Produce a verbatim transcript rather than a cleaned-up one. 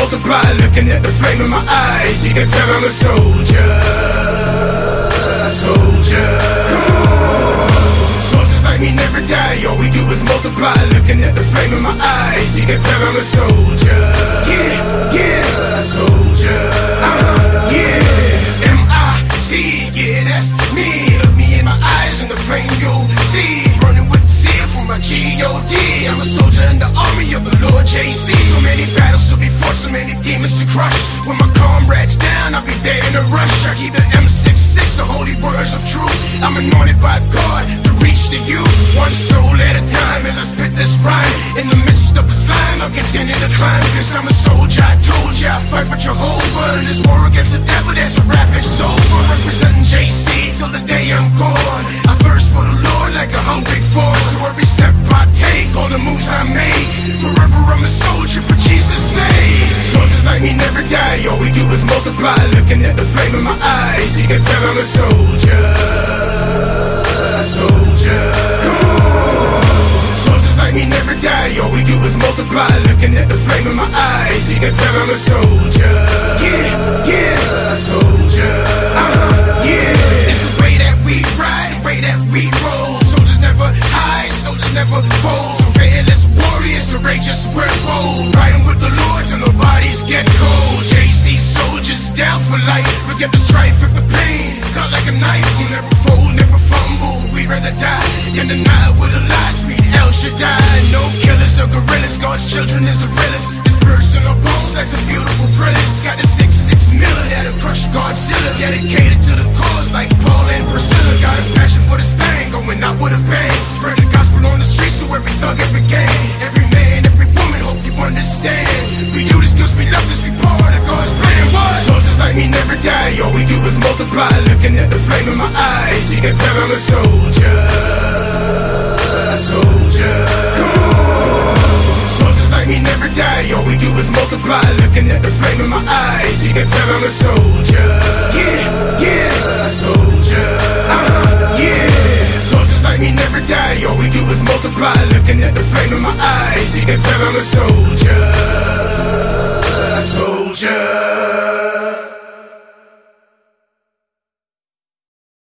multiply. Looking at the flame in my eyes, you can tell I'm a soldier. A soldier. Soldiers like me never die, all we do is multiply. Looking at the flame in my eyes, you can tell I'm a soldier. Yeah, yeah, a soldier. Uh, yeah, M I C, yeah, that's me. Look me in my eyes, in the flame you'll see. Running with zeal for my G O D. I'm a soldier in the army of the Lord J C. So many battles to be fought, so many demons to crush. When my comrades down, I'll be there in a rush. I keep the M sixty-six, the holy words of truth. I'm anointed by God to reach to you, one soul at a time. As I spit this rhyme, in the midst of the slime, I'll continue to climb. Cause I'm a soldier, I told ya, I fight for Jehovah. In this war against the devil, that's a rap, it's over. Representing J C till the day I'm gone. I thirst for the Lord like a hungry force. So every step I take, all the moves I make, forever I'm a soldier for Jesus' sake. Soldiers like me never die, all we do is multiply. Looking at the flame in my eyes, you can tell I'm a soldier. A soldier. Soldiers like me never die, all we do is multiply. Looking at the flame in my eyes, you can tell I'm a soldier. Yeah, yeah, a soldier. Uh, yeah, it's the way that we ride, the way that we roll. Soldiers never hide, soldiers never fold. So fearless warriors, courageous, we're bold. Riding with the Lord till our bodies get cold. J C soldiers down for life. Forget the strife with the pain. Cut like a knife, we'll never fold, never fumble. We'd rather die than deny with a lie. Sweet El Shaddai. No killers or gorillas, God's children is the realest. This personal bones like some beautiful thrillers. Got the six six miller that'll crush Godzilla. Dedicated to the cause like Paul and Priscilla. Got a passion for this thing, going out with a bang. Spread the gospel on the streets so every thug, every gang, every man, every woman, hope you understand. We do this cause we love this, we part of God's plan. What? Soldiers like me never die, all we do is multiply. Looking at the flame in my eyes, you can tell I'm a soldier. A soldier. Soldiers like me never die, all we do is multiply. Looking at the flame in my eyes, you can tell I'm a soldier. Yeah, yeah, a soldier. Uh, yeah, soldiers like me never die, all we do is multiply. Looking at the flame in my eyes, you can tell I'm a soldier. A soldier.